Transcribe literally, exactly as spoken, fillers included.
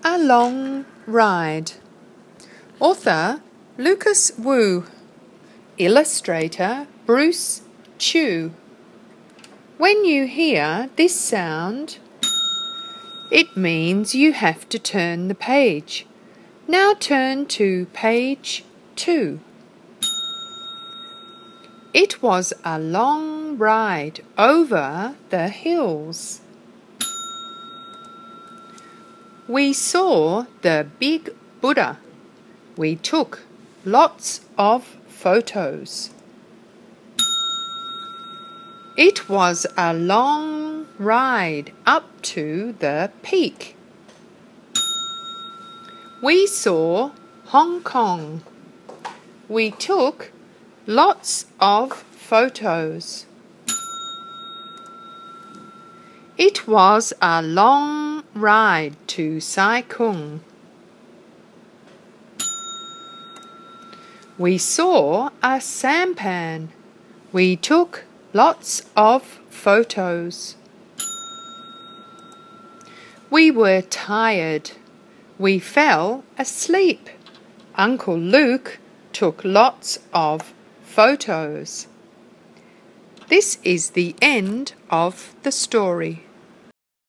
A Long Ride. Author Lucas Wu. Illustrator Bruce Chu. When you hear this sound, it means you have to turn the page. Now turn to page two. It was a long ride over the hills. We saw the big Buddha. We took lots of photos. It was a long ride up to the peak. We saw Hong Kong. We took lots of photos. It was a long ride to Sai Kung. We saw a sampan. We took lots of photos. We were tired. We fell asleep. Uncle Luke took lots of photos. This is the end of the story.